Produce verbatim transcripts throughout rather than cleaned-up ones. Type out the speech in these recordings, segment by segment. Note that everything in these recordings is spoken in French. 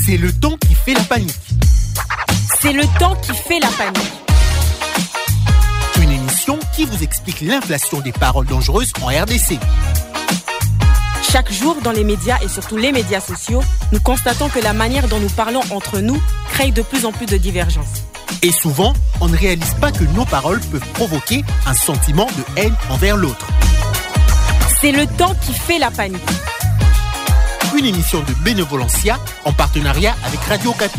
C'est le temps qui fait la panique. C'est le temps qui fait la panique. Une émission qui vous explique l'inflation des paroles dangereuses en R D C. Chaque jour, dans les médias et surtout les médias sociaux, nous constatons que la manière dont nous parlons entre nous crée de plus en plus de divergences. Et souvent, on ne réalise pas que nos paroles peuvent provoquer un sentiment de haine envers l'autre. C'est le temps qui fait la panique. Une émission de Bénévolencia en partenariat avec Radio Okapi.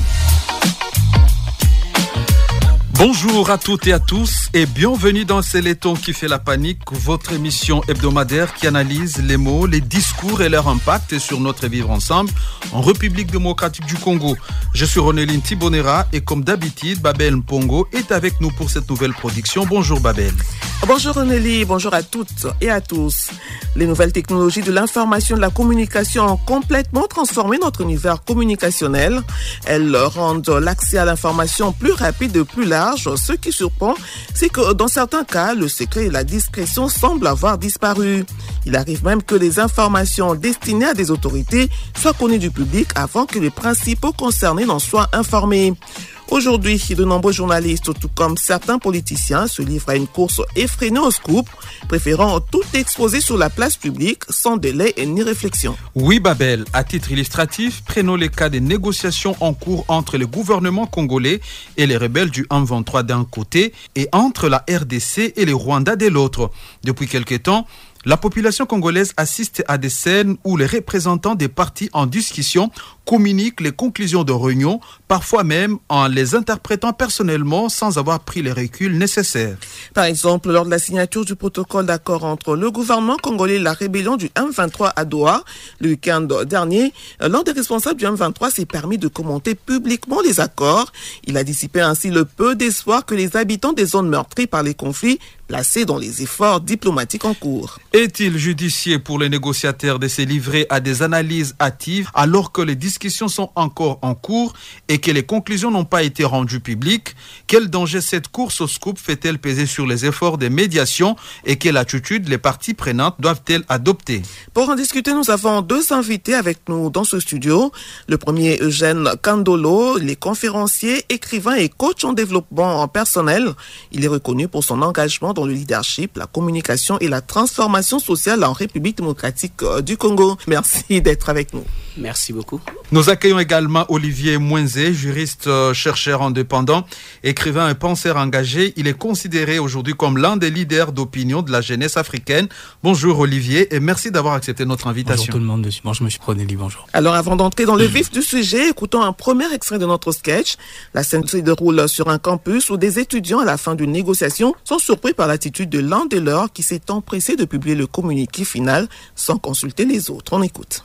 Bonjour à toutes et à tous et bienvenue dans C'est le temps qui fait la panique, votre émission hebdomadaire qui analyse les mots, les discours et leur impact sur notre vivre ensemble en République démocratique du Congo. Je suis Ronéline Tibonera et comme d'habitude, Babel Mpongo est avec nous pour cette nouvelle production. Bonjour Babel. Bonjour Ronélie, bonjour à toutes et à tous. Les nouvelles technologies de l'information et de la communication ont complètement transformé notre univers communicationnel. Elles rendent l'accès à l'information plus rapide et plus large. Ce qui surprend, c'est que dans certains cas, le secret et la discrétion semblent avoir disparu. Il arrive même que les informations destinées à des autorités soient connues du public avant que les principaux concernés n'en soient informés. Aujourd'hui, de nombreux journalistes, tout comme certains politiciens, se livrent à une course effrénée au scoop, préférant tout exposer sur la place publique sans délai ni réflexion. Oui, Babel, à titre illustratif, prenons les cas des négociations en cours entre le gouvernement congolais et les rebelles du M vingt-trois d'un côté et entre la R D C et le Rwanda de l'autre. Depuis quelque temps, la population congolaise assiste à des scènes où les représentants des partis en discussion communiquent les conclusions de réunions, parfois même en les interprétant personnellement sans avoir pris les reculs nécessaires. Par exemple, lors de la signature du protocole d'accord entre le gouvernement congolais et la rébellion du M vingt-trois à Doha, le week-end dernier, l'un des responsables du M vingt-trois s'est permis de commenter publiquement les accords. Il a dissipé ainsi le peu d'espoir que les habitants des zones meurtries par les conflits placés dans les efforts diplomatiques en cours. Est-il judicieux pour les négociateurs de se livrer à des analyses hâtives alors que les discussions sont encore en cours et que les conclusions n'ont pas été rendues publiques? Quel danger cette course au scoop fait-elle peser sur les efforts de médiation et quelle attitude les parties prenantes doivent-elles adopter? Pour en discuter, nous avons deux invités avec nous dans ce studio. Le premier, Eugène Kandolo, il est conférencier, écrivain et coach en développement personnel. Il est reconnu pour son engagement dans le leadership, la communication et la transformation sociale en République démocratique du Congo. Merci d'être avec nous. Merci beaucoup. Nous accueillons également Olivier Mwenze, juriste, euh, chercheur indépendant, écrivain et penseur engagé. Il est considéré aujourd'hui comme l'un des leaders d'opinion de la jeunesse africaine. Bonjour Olivier et merci d'avoir accepté notre invitation. Bonjour tout le monde, bon, je me suis Ronélie, bonjour. Alors avant d'entrer dans le vif du sujet, écoutons un premier extrait de notre sketch. La scène se déroule sur un campus où des étudiants à la fin d'une négociation sont surpris par l'attitude de l'un de leurs qui s'est empressé de publier le communiqué final sans consulter les autres. On écoute.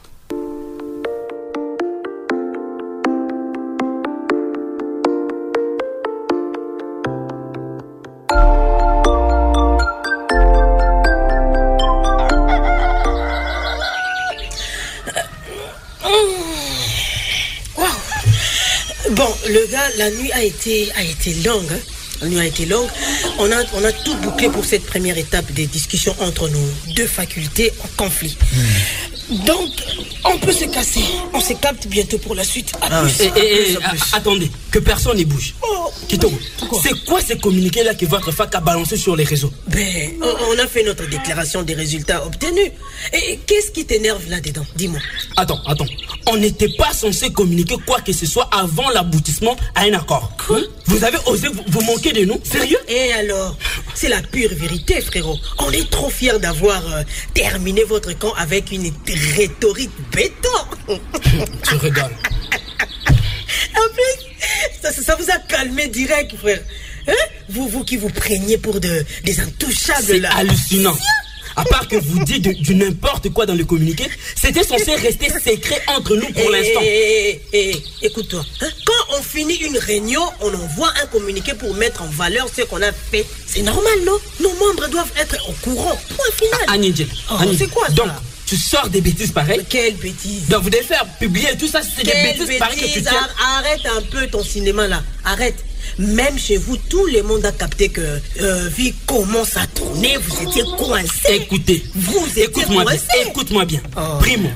Bon, le gars, la nuit a été, a été longue. Hein. La nuit a été longue. On a, on a tout bouclé pour cette première étape des discussions entre nos deux facultés en conflit. Mmh. Donc, on peut se casser. On se capte bientôt pour la suite. Ah, plus, et, et, et, a, attendez, que personne n'y bouge. Oh, Kito, c'est quoi ces communiqués-là que votre fac a balancé sur les réseaux? Ben, on, on a fait notre déclaration des résultats obtenus. Et, et qu'est-ce qui t'énerve là-dedans? Dis-moi. Attends, attends. On n'était pas censé communiquer quoi que ce soit avant l'aboutissement à un accord. Quoi? Vous avez osé vous, vous manquer de nous? Sérieux? Et alors? C'est la pure vérité, frérot. On est trop fiers d'avoir euh, terminé votre camp avec une rhétorique béton. Tu rigoles. En plus, ça, ça vous a calmé direct, frère. Hein? Vous, vous qui vous preniez pour de, des intouchables. C'est là. hallucinant. À part que vous dites du, du n'importe quoi dans le communiqué, c'était censé rester secret entre nous pour hey, l'instant. Hey, hey, hey, écoute-toi. Hein? Quand on finit une réunion, on envoie un communiqué pour mettre en valeur ce qu'on a fait. C'est normal, non? Nos membres doivent être au courant. Point final. Ah, Anidjel. Oh, c'est quoi ça? Donc, tu sors des bêtises pareilles. Quelle bêtise? Donc, vous devez faire publier tout ça, c'est Quelle des bêtises, bêtise? pareilles que tu tiens. Arrête un peu ton cinéma là. Arrête. Même chez vous, tout le monde a capté que euh, vie commence à tourner, vous étiez coincés. Écoutez, vous étiez écoute-moi coincés. bien, écoute-moi bien. Oh. Primo,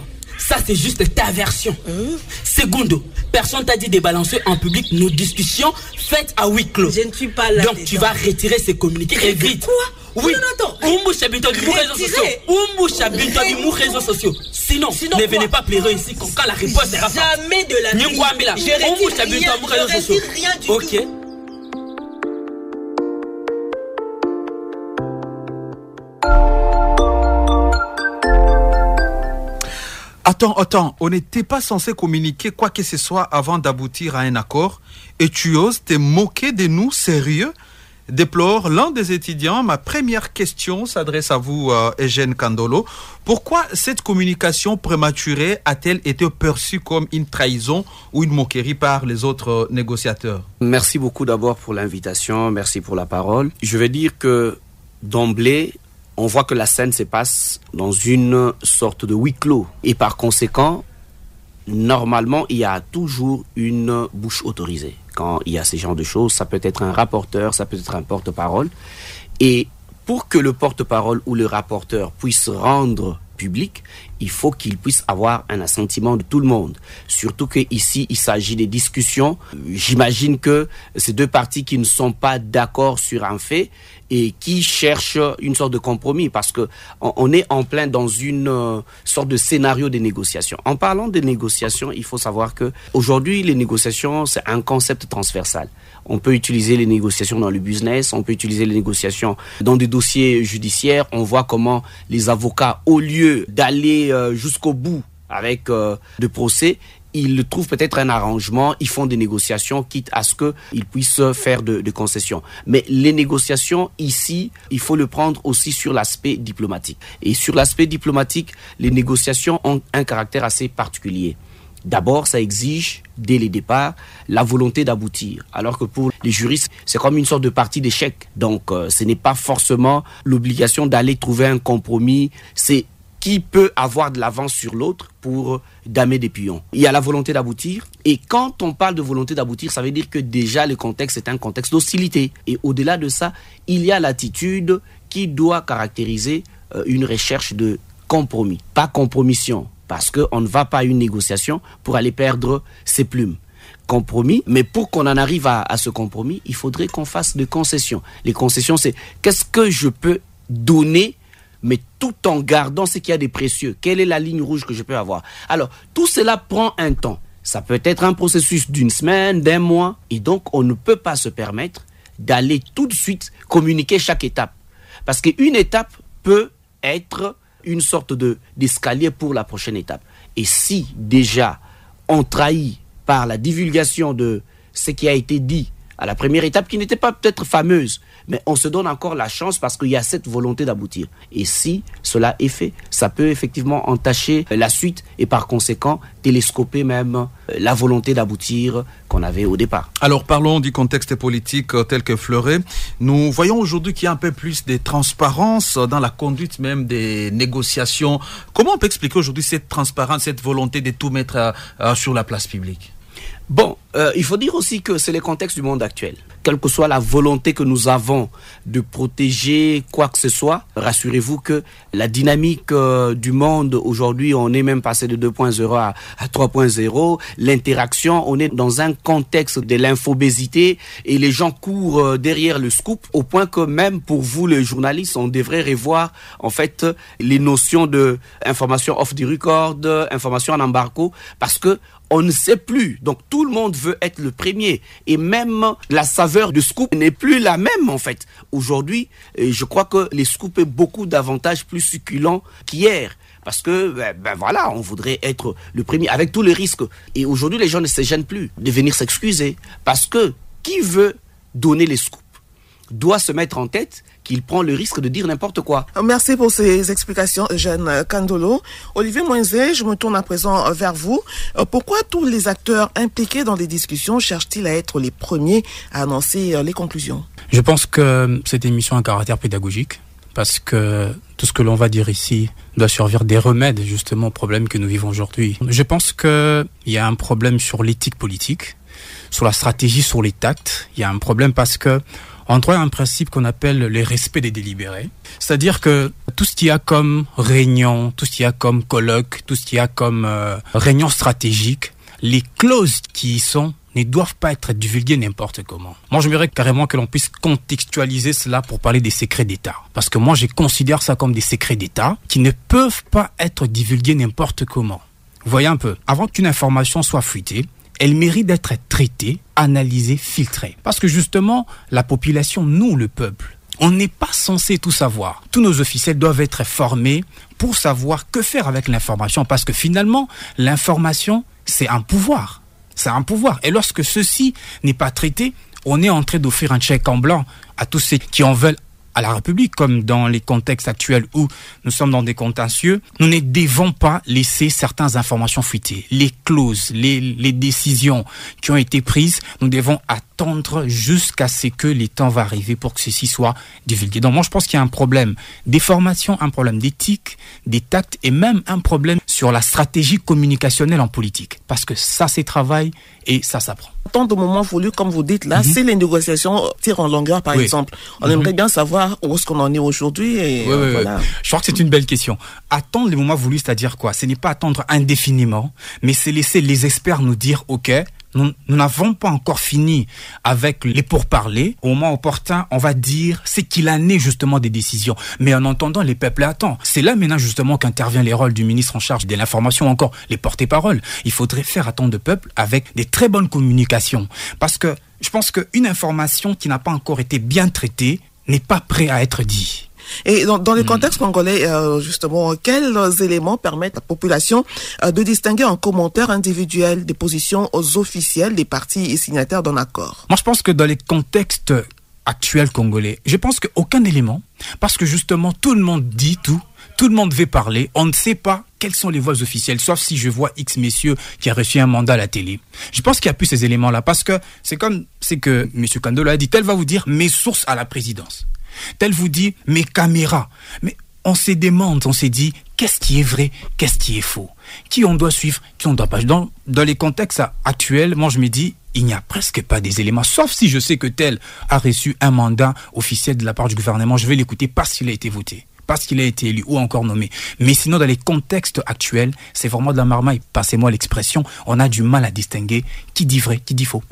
ça c'est juste ta version. Mmh. Segundo, personne t'a dit de balancer en public nos discussions faites à huis clos. Je ne suis pas là. Donc dedans. Tu vas retirer ces communiqués et vite. Quoi? Oui. Non, non, non. Umbu Chabinto du réseaux sociaux. Umbu Chabinto du réseaux sociaux. Sinon, Sinon ne venez pas pleurer ici quand la réponse sera faite. Jamais de la vie. Je retire rien, je retire rien du tout. Ok. Attends, attends, on n'était pas censé communiquer quoi que ce soit avant d'aboutir à un accord et tu oses te moquer de nous, sérieux? Déplore l'un des étudiants. Ma première question s'adresse à vous, euh, Eugène Kandolo. Pourquoi cette communication prématurée a-t-elle été perçue comme une trahison ou une moquerie par les autres euh, négociateurs? Merci beaucoup d'abord pour l'invitation, merci pour la parole. Je vais dire que d'emblée, on voit que la scène se passe dans une sorte de huis clos. Et par conséquent, normalement, il y a toujours une bouche autorisée. Quand il y a ce genre de choses, ça peut être un rapporteur, ça peut être un porte-parole. Et pour que le porte-parole ou le rapporteur puisse rendre public, il faut qu'il puisse avoir un assentiment de tout le monde. Surtout qu'ici, il s'agit des discussions. J'imagine que ces deux parties qui ne sont pas d'accord sur un fait et qui cherchent une sorte de compromis parce que on est en plein dans une sorte de scénario de négociation. En parlant de négociation, il faut savoir que aujourd'hui, les négociations, c'est un concept transversal. On peut utiliser les négociations dans le business, on peut utiliser les négociations dans des dossiers judiciaires. On voit comment les avocats, au lieu d'aller euh, jusqu'au bout avec euh, de procès, ils trouvent peut-être un arrangement, ils font des négociations, quitte à ce qu'ils puissent faire de, de concessions. Mais les négociations, ici, il faut le prendre aussi sur l'aspect diplomatique. Et sur l'aspect diplomatique, les négociations ont un caractère assez particulier. D'abord, ça exige, dès le départ, la volonté d'aboutir. Alors que pour les juristes, c'est comme une sorte de partie d'échec. Donc, euh, ce n'est pas forcément l'obligation d'aller trouver un compromis. C'est qui peut avoir de l'avance sur l'autre pour damer des pions. Il y a la volonté d'aboutir. Et quand on parle de volonté d'aboutir, ça veut dire que déjà, le contexte est un contexte d'hostilité. Et au-delà de ça, il y a l'attitude qui doit caractériser euh, une recherche de compromis. Pas compromission. Parce qu'on ne va pas à une négociation pour aller perdre ses plumes. Compromis, mais pour qu'on en arrive à, à ce compromis, il faudrait qu'on fasse des concessions. Les concessions, c'est qu'est-ce que je peux donner, mais tout en gardant ce qu'il y a de précieux. Quelle est la ligne rouge que je peux avoir? Alors, tout cela prend un temps. Ça peut être un processus d'une semaine, d'un mois. Et donc, on ne peut pas se permettre d'aller tout de suite communiquer chaque étape. Parce qu'une étape peut être une sorte de, d'escalier pour la prochaine étape. Et si déjà on trahit par la divulgation de ce qui a été dit à la première étape, qui n'était pas peut-être fameuse, mais on se donne encore la chance parce qu'il y a cette volonté d'aboutir. Et si cela est fait, ça peut effectivement entacher la suite et par conséquent télescoper même la volonté d'aboutir qu'on avait au départ. Alors parlons du contexte politique tel que fleuré. Nous voyons aujourd'hui qu'il y a un peu plus de transparence dans la conduite même des négociations. Comment on peut expliquer aujourd'hui cette transparence, cette volonté de tout mettre à, à, sur la place publique? Bon, euh, il faut dire aussi que c'est le contexte du monde actuel. Quelle que soit la volonté que nous avons de protéger quoi que ce soit, rassurez-vous que la dynamique euh, du monde aujourd'hui, on est même passé de deux point zéro à, à trois point zéro. L'interaction, on est dans un contexte de l'infobésité et les gens courent euh, derrière le scoop au point que même pour vous, les journalistes, on devrait revoir en fait les notions de information off the record, information en embargo, parce que on ne sait plus. Donc tout le monde veut être le premier. Et même la saveur du scoop n'est plus la même en fait. Aujourd'hui, je crois que les scoops est beaucoup davantage plus succulents qu'hier. Parce que, ben, ben voilà, on voudrait être le premier avec tous les risques. Et aujourd'hui, les gens ne se gênent plus de venir s'excuser. Parce que qui veut donner les scoops doit se mettre en tête qu'il prend le risque de dire n'importe quoi. Merci pour ces explications, Eugène Kandolo. Olivier Moinzé, je me tourne à présent vers vous. Pourquoi tous les acteurs impliqués dans les discussions cherchent-ils à être les premiers à annoncer les conclusions? Je pense que cette émission a un caractère pédagogique parce que tout ce que l'on va dire ici doit servir des remèdes justement aux problèmes que nous vivons aujourd'hui. Je pense qu'il y a un problème sur l'éthique politique, sur la stratégie, sur les tacts. Il y a un problème parce que on doit un principe qu'on appelle le respect des délibérés. C'est-à-dire que tout ce qu'il y a comme réunion, tout ce qu'il y a comme colloque, tout ce qu'il y a comme euh, réunion stratégique, les clauses qui y sont ne doivent pas être divulguées n'importe comment. Moi, je voudrais carrément que l'on puisse contextualiser cela pour parler des secrets d'État. Parce que moi, je considère ça comme des secrets d'État qui ne peuvent pas être divulgués n'importe comment. Vous voyez un peu, avant qu'une information soit fuitée, elle mérite d'être traitée, analysée, filtrée. Parce que justement, la population, nous, le peuple, on n'est pas censé tout savoir. Tous nos officiels doivent être formés pour savoir que faire avec l'information. Parce que finalement, l'information, c'est un pouvoir. C'est un pouvoir. Et lorsque ceci n'est pas traité, on est en train d'offrir un chèque en blanc à tous ceux qui en veulent à la République, comme dans les contextes actuels où nous sommes dans des contentieux. Nous ne devons pas laisser certaines informations fuiter. Les clauses, les, les décisions qui ont été prises, nous devons attendre jusqu'à ce que le temps va arriver pour que ceci soit divulgué. Donc moi, je pense qu'il y a un problème des formations, un problème d'éthique, des tacts et même un problème sur la stratégie communicationnelle en politique. Parce que ça, c'est travail et ça s'apprend. Tant de moments voulus, comme vous dites là, mm-hmm. si les négociations tirent en longueur, par oui. exemple, on mm-hmm. aimerait bien savoir où est-ce qu'on en est aujourd'hui. Et oui, oui, voilà. oui. Je crois que c'est une belle question. Attendre les moments voulus, c'est-à-dire quoi? Ce n'est pas attendre indéfiniment, mais c'est laisser les experts nous dire, OK, nous n'avons pas encore fini avec les pourparlers. Au moment opportun, on va dire ce qu'il en est justement des décisions. Mais en entendant, les peuples attendent. C'est là maintenant justement qu'intervient les rôles du ministre en charge de l'information, encore les porte-paroles. Il faudrait faire attendre le peuple avec des très bonnes communications. Parce que je pense qu'une information qui n'a pas encore été bien traitée n'est pas prête à être dite. Et dans, dans le contexte congolais, euh, justement, quels éléments permettent à la population euh, de distinguer en commentaire individuel des positions aux officiels des partis et signataires d'un accord? Moi, je pense que dans les contextes actuels congolais, je pense qu'aucun élément, parce que justement, tout le monde dit tout, tout le monde veut parler, on ne sait pas quelles sont les voix officielles, sauf si je vois X messieurs qui a reçu un mandat à la télé. Je pense qu'il n'y a plus ces éléments-là, parce que c'est comme, c'est que M. Kandolo a dit, tel va vous dire mes sources à la présidence. Tel vous dit mes caméras. Mais on se demande, on s'est dit, qu'est-ce qui est vrai, qu'est-ce qui est faux? Qui on doit suivre, qui on ne doit pas. Dans, dans les contextes actuels, moi je me dis, il n'y a presque pas des éléments. Sauf si je sais que tel a reçu un mandat officiel de la part du gouvernement, je vais l'écouter parce qu'il a été voté, parce qu'il a été élu ou encore nommé. Mais sinon, dans les contextes actuels, c'est vraiment de la marmaille. Passez-moi l'expression, on a du mal à distinguer qui dit vrai, qui dit faux.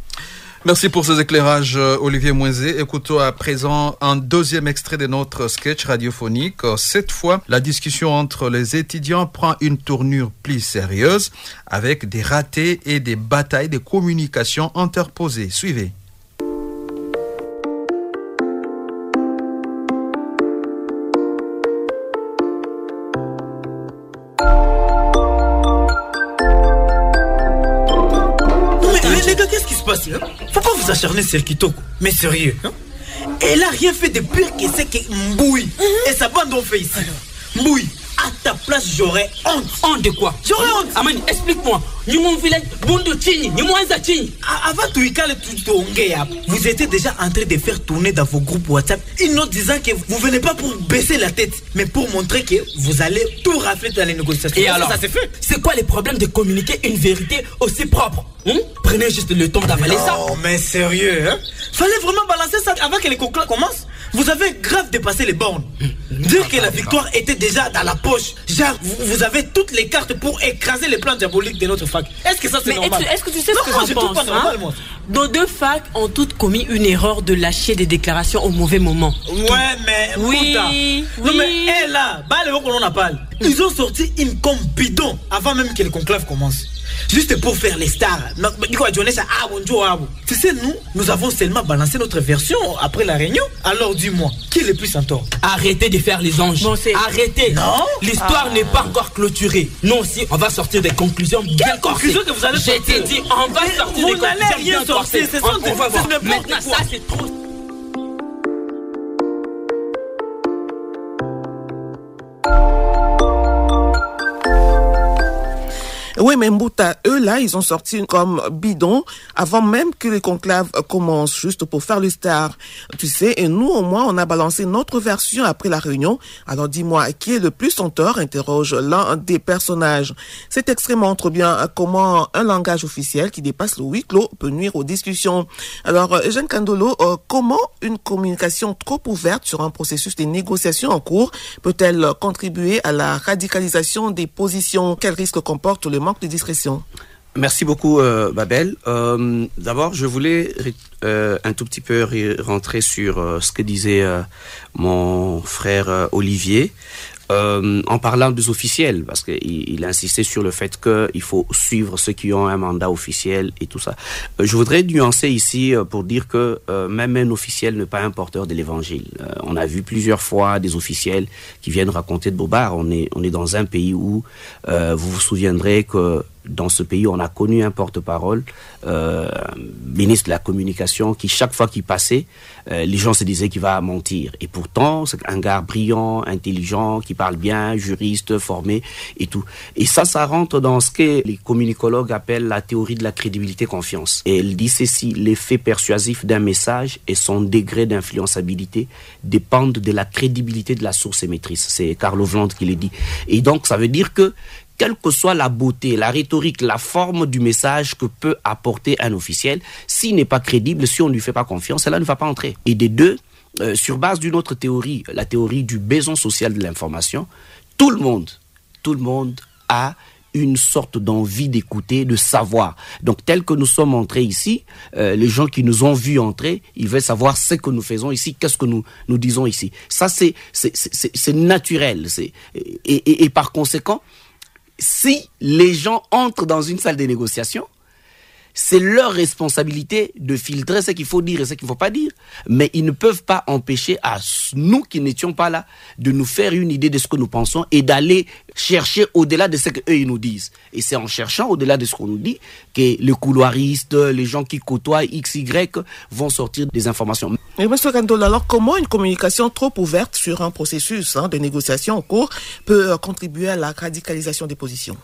Merci pour ces éclairages, Olivier Mouenzé. Écoutons à présent un deuxième extrait de notre sketch radiophonique. Cette fois, la discussion entre les étudiants prend une tournure plus sérieuse avec des ratés et des batailles de communication interposées. Suivez. Pourquoi vous acharnez sur Kitoko? Mais sérieux, hein? Elle a rien fait de pire que ce que Mboui mm-hmm. et sa bande ont fait ici. Mboui, à ta place, j'aurais honte. Honte de quoi? J'aurais honte. Amani, explique-moi. Ni mon village, Bondo Chini, ni moi Chini. Avant tout, vous étiez déjà en train de faire tourner dans vos groupes WhatsApp une note disant que vous venez pas pour baisser la tête, mais pour montrer que vous allez tout rafler dans les négociations. Et alors, ça c'est fait. C'est quoi les problèmes de communiquer une vérité aussi propre? Hum? Prenez juste le temps d'avaler ça. Non, mais sérieux, hein? Fallait vraiment balancer ça avant que les conclats commencent. Vous avez grave dépassé les bornes. Dire que la victoire était déjà dans la poche. Genre, vous, vous avez toutes les cartes pour écraser les plans diaboliques de notre fac. Est-ce que ça c'est mais normal? Est-ce que tu sais non, ce que j'en pense, pas normal, hein? moi. Nos deux facs ont toutes commis une erreur de lâcher des déclarations au mauvais moment. Ouais, mais... Oui, oui. Non, mais hé là, bah, le qu'on en a parlé. Ils ont sorti une com bidon avant même que le conclave commence. Juste pour faire les stars. Tu sais, nous, nous avons seulement balancé notre version après la réunion. Alors dis-moi, qui est le plus en tort? Arrêtez de faire les anges. Bon, arrêtez. Non. L'histoire ah. n'est pas encore clôturée. Nous aussi, on va sortir des conclusions bien corsées. Que vous allez J'ai été dit, on va sortir vous des conclusions bien corsées. C'est ça, on, on va voir. Maintenant, ça c'est trop. Oui, mais Mbouta, eux là, ils ont sorti comme bidon avant même que les conclaves commencent, juste pour faire le star. Tu sais, et nous, au moins, on a balancé notre version après la réunion. Alors dis-moi, qui est le plus en tort, interroge l'un des personnages. Cet extrait montre bien comment un langage officiel qui dépasse le huis clos peut nuire aux discussions. Alors, Eugène Kandolo, euh, comment une communication trop ouverte sur un processus de négociation en cours peut-elle contribuer à la radicalisation des positions? Quel risque comporte le manque de discrétion? Merci beaucoup, euh, Babel. Euh, d'abord, je voulais euh, un tout petit peu rentrer sur euh, ce que disait euh, mon frère euh, Olivier. Euh, en parlant des officiels, parce qu'il il insistait sur le fait qu'il faut suivre ceux qui ont un mandat officiel et tout ça. Euh, je voudrais nuancer ici euh, pour dire que euh, même un officiel n'est pas un porteur de l'évangile. Euh, on a vu plusieurs fois des officiels qui viennent raconter de bobards. On est, on est dans un pays où euh, vous vous souviendrez que dans ce pays, on a connu un porte-parole, euh, ministre de la communication, qui chaque fois qu'il passait, euh, les gens se disaient qu'il va mentir. Et pourtant, c'est un gars brillant, intelligent, qui parle bien, juriste, formé et tout. Et ça, ça rentre dans ce que les communicologues appellent la théorie de la crédibilité-confiance. Et elle dit ceci: l'effet persuasif d'un message et son degré d'influençabilité dépendent de la crédibilité de la source émettrice. C'est Carlo Vlande qui le dit. Et donc, ça veut dire que quelle que soit la beauté, la rhétorique, la forme du message que peut apporter un officiel, s'il n'est pas crédible, si on ne lui fait pas confiance, cela ne va pas entrer. Et des deux, euh, sur base d'une autre théorie, la théorie du besoin social de l'information, tout le monde, tout le monde a une sorte d'envie d'écouter, de savoir. Donc, tel que nous sommes entrés ici, euh, les gens qui nous ont vus entrer, ils veulent savoir ce que nous faisons ici, qu'est-ce que nous, nous disons ici. Ça, c'est, c'est, c'est, c'est naturel. C'est, et, et, et par conséquent, si les gens entrent dans une salle de négociation, c'est leur responsabilité de filtrer ce qu'il faut dire et ce qu'il ne faut pas dire. Mais ils ne peuvent pas empêcher à nous qui n'étions pas là de nous faire une idée de ce que nous pensons et d'aller chercher au-delà de ce qu'eux ils nous disent. Et c'est en cherchant au-delà de ce qu'on nous dit que les couloiristes, les gens qui côtoient X, Y vont sortir des informations. Et M. Kandolo, alors comment une communication trop ouverte sur un processus hein, de négociation en cours peut euh, contribuer à la radicalisation des positions?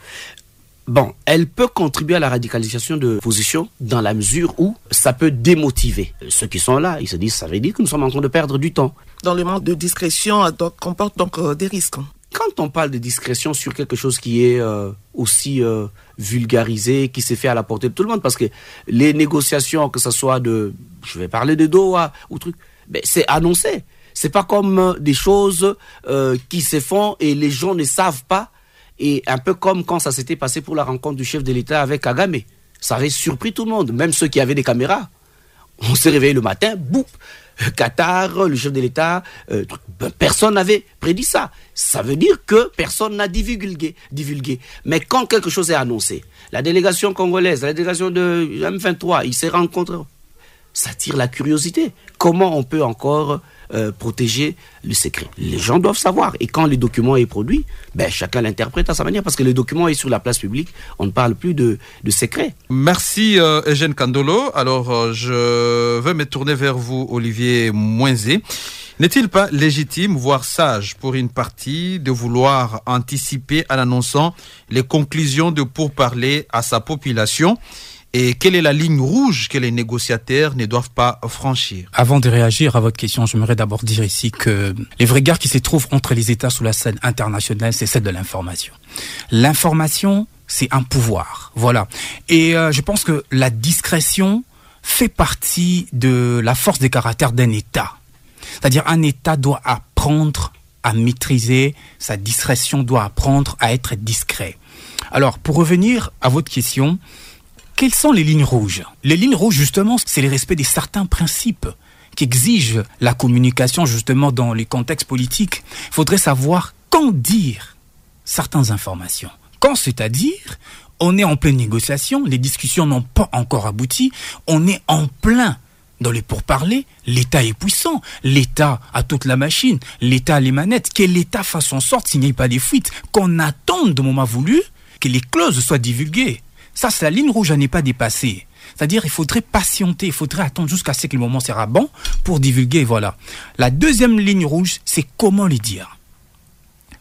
Bon, elle peut contribuer à la radicalisation de position dans la mesure où ça peut démotiver. Ceux qui sont là, ils se disent, ça veut dire que nous sommes en train de perdre du temps. Dans le manque de discrétion, donc, comporte donc euh, des risques. Quand on parle de discrétion sur quelque chose qui est euh, aussi euh, vulgarisé, qui s'est fait à la portée de tout le monde, parce que les négociations, que ce soit de, je vais parler de Doha ou truc, ben, c'est annoncé. C'est pas comme euh, des choses euh, qui se font et les gens ne savent pas. Et un peu comme quand ça s'était passé pour la rencontre du chef de l'État avec Kagame. Ça avait surpris tout le monde, même ceux qui avaient des caméras. On s'est réveillé le matin, boum, Qatar, le chef de l'État, euh, personne n'avait prédit ça. Ça veut dire que personne n'a divulgué, divulgué. Mais quand quelque chose est annoncé, la délégation congolaise, la délégation de M vingt-trois, ils se rencontrent, ça tire la curiosité. Comment on peut encore euh, protéger le secret? Les gens doivent savoir. Et quand le document est produit, ben, chacun l'interprète à sa manière, parce que le document est sur la place publique, on ne parle plus de, de secret. Merci euh, Eugène Kandolo. Alors, euh, je vais me tourner vers vous, Olivier Moinzé. N'est-il pas légitime, voire sage pour une partie, de vouloir anticiper en annonçant les conclusions de pourparlers à sa population? Et quelle est la ligne rouge que les négociateurs ne doivent pas franchir? Avant de réagir à votre question, j'aimerais d'abord dire ici que les vraies guerres qui se trouvent entre les États sur la scène internationale, c'est celle de l'information. L'information, c'est un pouvoir. Voilà. Et euh, je pense que la discrétion fait partie de la force de caractère d'un État. C'est-à-dire un État doit apprendre à maîtriser sa discrétion, doit apprendre à être discret. Alors, pour revenir à votre question, quelles sont les lignes rouges? Les lignes rouges, justement, c'est le respect de certains principes qui exigent la communication, justement, dans les contextes politiques. Il faudrait savoir quand dire certaines informations. Quand, c'est-à-dire, on est en pleine négociation, les discussions n'ont pas encore abouti, on est en plein dans les pourparlers, l'État est puissant, l'État a toute la machine, l'État a les manettes, que l'État fasse en sorte, s'il n'y a pas des fuites, qu'on attende de moment voulu que les clauses soient divulguées. Ça, c'est la ligne rouge à ne pas dépasser. C'est-à-dire, il faudrait patienter, il faudrait attendre jusqu'à ce que le moment sera bon pour divulguer, voilà. La deuxième ligne rouge, c'est comment le dire.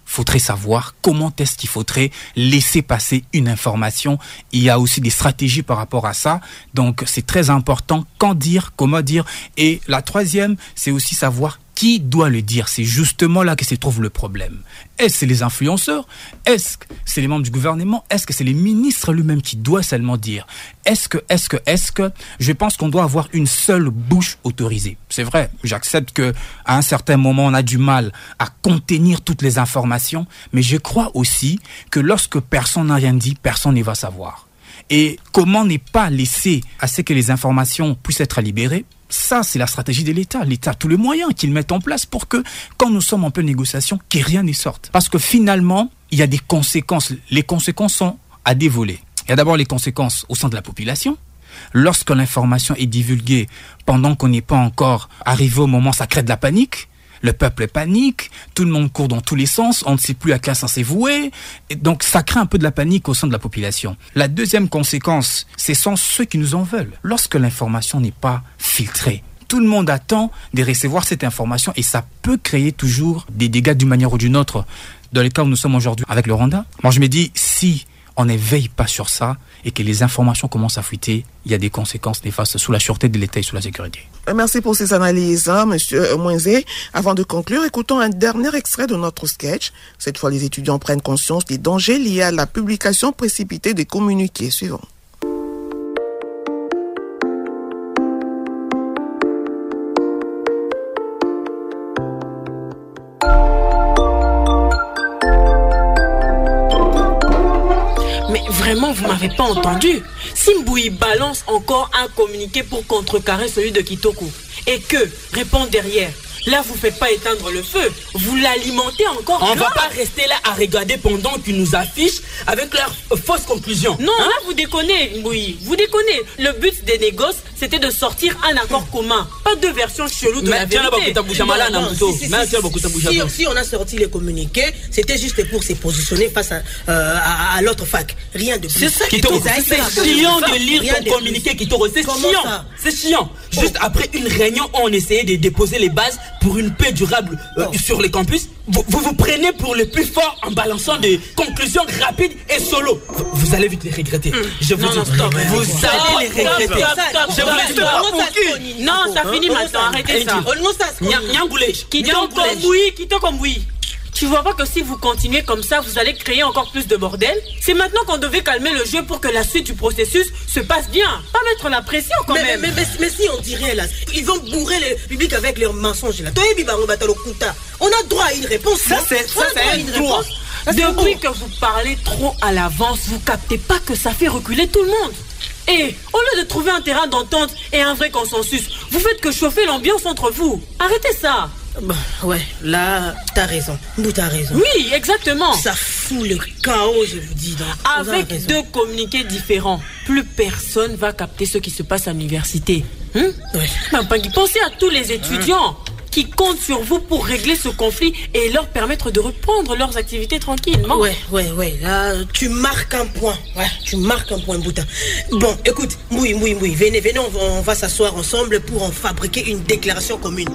faudrait savoir comment est-ce qu'il faudrait laisser passer une information. Il y a aussi des stratégies par rapport à ça. Donc, c'est très important. Quand dire, comment dire. Et la troisième, c'est aussi savoir qui doit le dire. C'est justement là que se trouve le problème. Est-ce que c'est les influenceurs? Est-ce que c'est les membres du gouvernement? Est-ce que c'est les ministres lui-même qui doivent seulement dire? Est-ce que, est-ce que, est-ce que, je pense qu'on doit avoir une seule bouche autorisée. C'est vrai, j'accepte que à un certain moment, on a du mal à contenir toutes les informations, mais je crois aussi que lorsque personne n'a rien dit, personne ne va savoir. Et comment ne pas laisser à ce que les informations puissent être libérées? Ça, c'est la stratégie de l'État. L'État a tous les moyens qu'il met en place pour que, quand nous sommes en pleine négociation, que rien ne sorte. Parce que finalement, il y a des conséquences. Les conséquences sont à dévoiler. Il y a d'abord les conséquences au sein de la population. Lorsque l'information est divulguée pendant qu'on n'est pas encore arrivé au moment, ça crée de la panique. Le peuple panique, tout le monde court dans tous les sens, on ne sait plus à quel sens c'est voué. Et donc ça crée un peu de la panique au sein de la population. La deuxième conséquence, ce sont ceux qui nous en veulent. Lorsque l'information n'est pas filtrée, tout le monde attend de recevoir cette information et ça peut créer toujours des dégâts d'une manière ou d'une autre. Dans le cas où nous sommes aujourd'hui avec le Rwanda, moi je me dis, si on ne veille pas sur ça et que les informations commencent à fuiter, il y a des conséquences néfastes sous la sûreté de l'État et sous la sécurité. Merci pour ces analyses, hein, Monsieur Mwenzé. Avant de conclure, écoutons un dernier extrait de notre sketch. Cette fois, les étudiants prennent conscience des dangers liés à la publication précipitée des communiqués suivants. Vraiment, vous m'avez pas entendu. Si Mbouyi balance encore un communiqué pour contrecarrer celui de Kitoko et que répond derrière, là vous faites pas éteindre le feu, vous l'alimentez encore. On grave. va pas rester là à regarder pendant qu'ils nous affichent avec leurs fausses conclusions. Non, hein? là vous déconnez, Mbouyi, vous déconnez. Le but des négoces, c'était de sortir un accord commun, pas deux versions cheloues de mais la vérité. Non, non, si, si, si, si, si on a sorti les communiqués, c'était juste pour se positionner face à, euh, à, à l'autre fac. Rien de plus. C'est ça qui te c'est chiant de lire ton communiqué qui te c'est chiant. C'est chiant. Juste après une réunion où on essayait de déposer les bases pour une paix durable euh, sur les campus, vous, vous vous prenez pour le plus fort en balançant des conclusions rapides et solo. Vous, vous allez vite les regretter. Je vous dis, vous allez les regretter. Je vous le dis. Non, ça finit maintenant. Arrêtez ça. Kitoko Mbouyi. Tu vois pas que si vous continuez comme ça, vous allez créer encore plus de bordel? C'est maintenant qu'on devait calmer le jeu pour que la suite du processus se passe bien. Pas mettre la pression quand mais, même. Mais, mais, mais, mais si on dirait là, ils vont bourrer le public avec leurs mensonges là. On a droit à une réponse. Ça c'est ça c'est un droit. Depuis que vous parlez trop à l'avance, vous captez pas que ça fait reculer tout le monde. Et au lieu de trouver un terrain d'entente et un vrai consensus, vous faites que chauffer l'ambiance entre vous. Arrêtez ça. Bah, ouais, là, t'as raison. Nous, t'as raison. Oui, exactement. Ça fout le chaos, je vous dis. Donc, avec deux communiqués différents, plus personne va capter ce qui se passe à l'université. Hum? Ouais. Pensez à tous les étudiants hum. qui comptent sur vous pour régler ce conflit et leur permettre de reprendre leurs activités tranquillement. Ouais, ouais, ouais. Là, tu marques un point. Ouais, tu marques un point, Bouta. Bon, écoute, Mbouyi, Mbouyi, Mbouyi, venez, venez, on va, on va s'asseoir ensemble pour en fabriquer une déclaration commune.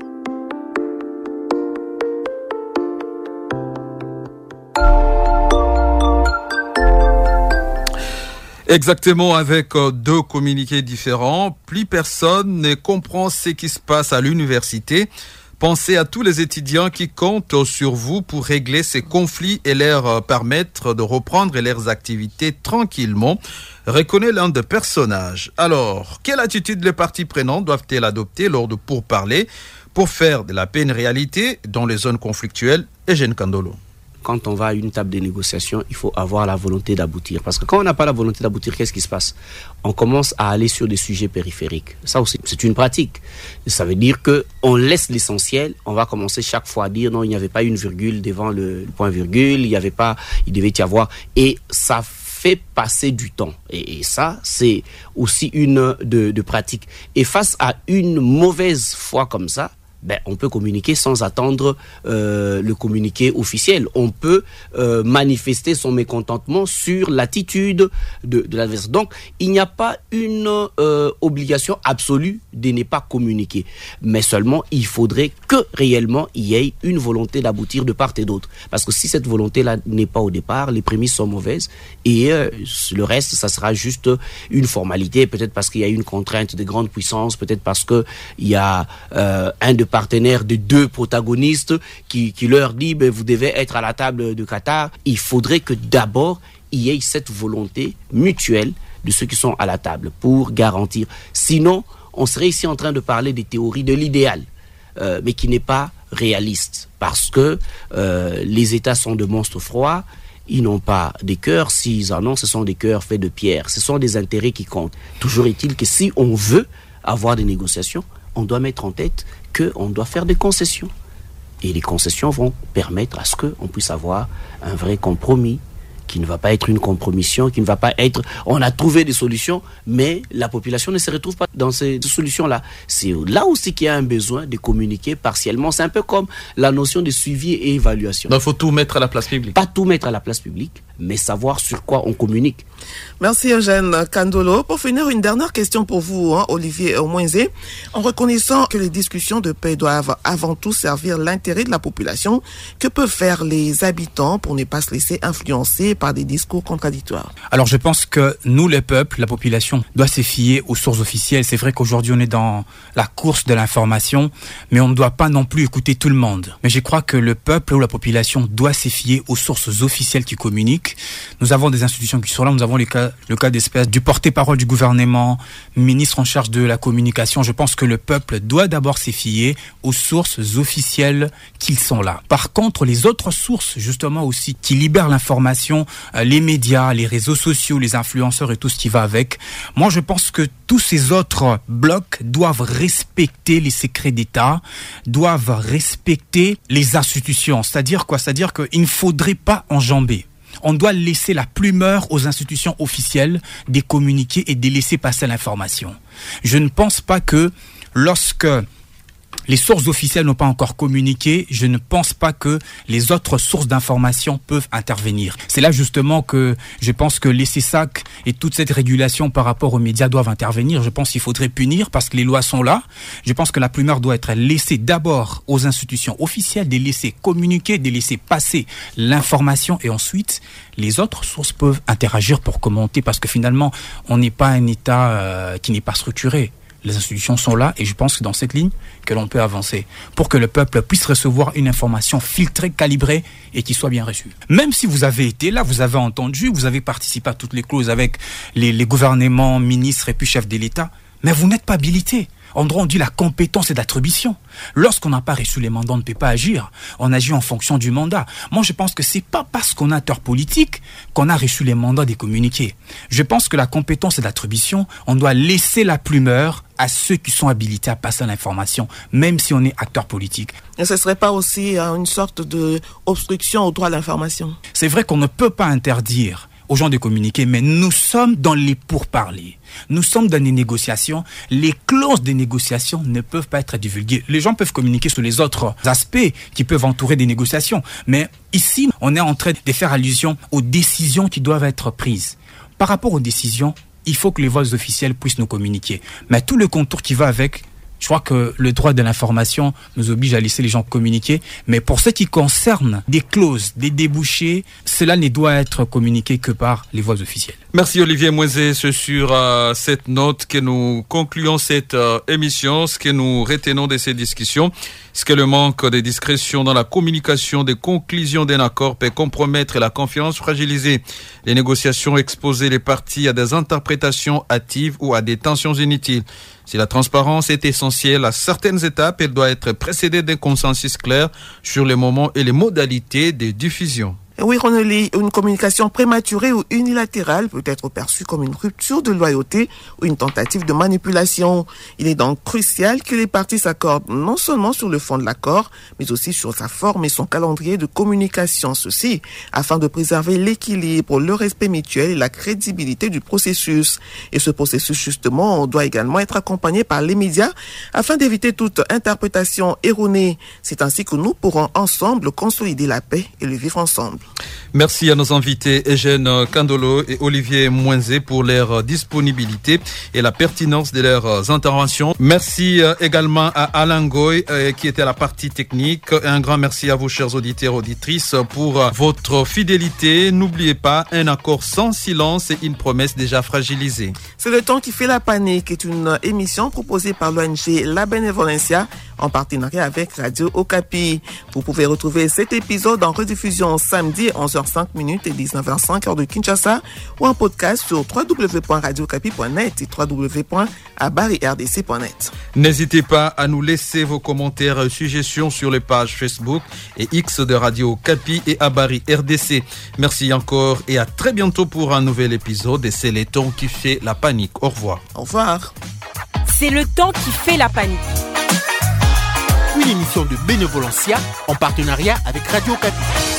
Exactement, avec euh, deux communiqués différents, plus personne ne comprend ce qui se passe à l'université. Pensez à tous les étudiants qui comptent sur vous pour régler ces conflits et leur euh, permettre de reprendre leurs activités tranquillement. Reconnaît l'un des personnages. Alors, quelle attitude les parties prenantes doivent-elles adopter lors de pourparlers pour faire de la paix une réalité dans les zones conflictuelles? Eugène Kandolo. Quand on va à une table de négociation, il faut avoir la volonté d'aboutir. Parce que quand on n'a pas la volonté d'aboutir, qu'est-ce qui se passe? On commence à aller sur des sujets périphériques. Ça aussi, c'est une pratique. Ça veut dire qu'on laisse l'essentiel. On va commencer chaque fois à dire non, il n'y avait pas une virgule devant le point-virgule, il n'y avait pas, il devait y avoir. Et ça fait passer du temps. Et, et ça, c'est aussi une de, de pratique. Et face à une mauvaise foi comme ça, ben, on peut communiquer sans attendre euh, le communiqué officiel. On peut euh, manifester son mécontentement sur l'attitude de, de l'adversaire. Donc, il n'y a pas une euh, obligation absolue de ne pas communiquer. Mais seulement, il faudrait que réellement il y ait une volonté d'aboutir de part et d'autre. Parce que si cette volonté-là n'est pas au départ, les prémices sont mauvaises et euh, le reste, ça sera juste une formalité. Peut-être parce qu'il y a une contrainte de grande puissance, peut-être parce qu'il y a euh, un de partenaires de deux protagonistes qui, qui leur dit ben, vous devez être à la table de Qatar. Il faudrait que d'abord il y ait cette volonté mutuelle de ceux qui sont à la table pour garantir. Sinon, on serait ici en train de parler des théories de l'idéal, euh, mais qui n'est pas réaliste parce que euh, les États sont de monstres froids. Ils n'ont pas des cœurs. S'ils en ont, ce sont des cœurs faits de pierre. Ce sont des intérêts qui comptent. Toujours est-il que si on veut avoir des négociations, on doit mettre en tête qu'on doit faire des concessions. Et les concessions vont permettre à ce qu'on puisse avoir un vrai compromis qui ne va pas être une compromission, qui ne va pas être... On a trouvé des solutions, mais la population ne se retrouve pas dans ces solutions-là. C'est là aussi qu'il y a un besoin de communiquer partiellement. C'est un peu comme la notion de suivi et évaluation. Donc il faut tout mettre à la place publique. Pas tout mettre à la place publique, mais savoir sur quoi on communique. Merci Eugène Kandolo. Pour finir, une dernière question pour vous, hein, Olivier Omoinzé. En reconnaissant que les discussions de paix doivent avant tout servir l'intérêt de la population, que peuvent faire les habitants pour ne pas se laisser influencer par des discours contradictoires? Alors je pense que nous, le peuple, la population, doit se fier aux sources officielles. C'est vrai qu'aujourd'hui on est dans la course de l'information, mais on ne doit pas non plus écouter tout le monde. Mais je crois que le peuple ou la population doit se fier aux sources officielles qui communiquent. Nous avons des institutions qui sont là, nous avons les cas, le cas d'espèce du porte-parole du gouvernement, ministre en charge de la communication. Je pense que le peuple doit d'abord se fier aux sources officielles qui sont là. Par contre, les autres sources, justement aussi, qui libèrent l'information, les médias, les réseaux sociaux, les influenceurs et tout ce qui va avec. Moi, je pense que tous ces autres blocs doivent respecter les secrets d'État, doivent respecter les institutions. C'est-à-dire quoi? C'est-à-dire qu'il ne faudrait pas enjamber. On doit laisser la primeur aux institutions officielles de communiquer et de laisser passer l'information. Je ne pense pas que lorsque les sources officielles n'ont pas encore communiqué, je ne pense pas que les autres sources d'information peuvent intervenir. C'est là justement que je pense que les C E S A C et toute cette régulation par rapport aux médias doivent intervenir. Je pense qu'il faudrait punir parce que les lois sont là. Je pense que la primeur doit être laissée d'abord aux institutions officielles, de laisser communiquer, de laisser passer l'information et ensuite les autres sources peuvent interagir pour commenter parce que finalement on n'est pas un État euh, qui n'est pas structuré. Les institutions sont là et je pense que dans cette ligne que l'on peut avancer pour que le peuple puisse recevoir une information filtrée, calibrée et qui soit bien reçue. Même si vous avez été là, vous avez entendu, vous avez participé à toutes les clauses avec les, les gouvernements, ministres et puis chefs de l'État, mais vous n'êtes pas habilité. En droit, on dit la compétence est d'attribution. Lorsqu'on n'a pas reçu les mandats, on ne peut pas agir. On agit en fonction du mandat. Moi, je pense que c'est pas parce qu'on est acteur politique qu'on a reçu les mandats des communiqués. Je pense que la compétence est d'attribution. On doit laisser la primeur à ceux qui sont habilités à passer l'information, même si on est acteur politique. Et ce ne serait pas aussi euh, une sorte d'obstruction au droit à l'information? C'est vrai qu'on ne peut pas interdire aux gens de communiquer, mais nous sommes dans les pourparlers. Nous sommes dans les négociations. Les clauses des négociations ne peuvent pas être divulguées. Les gens peuvent communiquer sur les autres aspects qui peuvent entourer des négociations. Mais ici, on est en train de faire allusion aux décisions qui doivent être prises. Par rapport aux décisions, il faut que les voix officielles puissent nous communiquer. Mais tout le contour qui va avec, je crois que le droit de l'information nous oblige à laisser les gens communiquer. Mais pour ce qui concerne des clauses, des débouchés, cela ne doit être communiqué que par les voix officielles. Merci Olivier Moisé. C'est sur euh, cette note que nous concluons cette euh, émission. Ce que nous retenons de ces discussions, c'est que le manque de discrétion dans la communication des conclusions d'un accord peut compromettre la confiance, fragiliser les négociations, exposer les parties à des interprétations hâtives ou à des tensions inutiles. Si la transparence est essentielle à certaines étapes, elle doit être précédée d'un consensus clair sur les moments et les modalités de diffusion. Oui, Ronely, une communication prématurée ou unilatérale peut être perçue comme une rupture de loyauté ou une tentative de manipulation. Il est donc crucial que les parties s'accordent non seulement sur le fond de l'accord, mais aussi sur sa forme et son calendrier de communication. Ceci afin de préserver l'équilibre, le respect mutuel et la crédibilité du processus. Et ce processus, justement, doit également être accompagné par les médias afin d'éviter toute interprétation erronée. C'est ainsi que nous pourrons ensemble consolider la paix et le vivre ensemble. Merci à nos invités Eugène Kandolo et Olivier Mouenzé pour leur disponibilité et la pertinence de leurs interventions. Merci également à Alain Goy qui était à la partie technique. Et un grand merci à vous, chers auditeurs et auditrices, pour votre fidélité. N'oubliez pas, un accord sans silence et une promesse déjà fragilisée. C'est le temps qui fait la panique est une émission proposée par l'O N G La Benevolencia en partenariat avec Radio Okapi. Vous pouvez retrouver cet épisode en rediffusion samedi onze heures cinq et dix-neuf heures cinq heure de Kinshasa ou en podcast sur w w w point radio okapi point net et w w w point abari r d c point net. N'hésitez pas à nous laisser vos commentaires et suggestions sur les pages Facebook et X de Radio Okapi et Abari R D C. Merci encore et à très bientôt pour un nouvel épisode. Et c'est le temps qui fait la panique. Au revoir. Au revoir. C'est le temps qui fait la panique. Une émission de Benevolencia en partenariat avec Radio Okapi.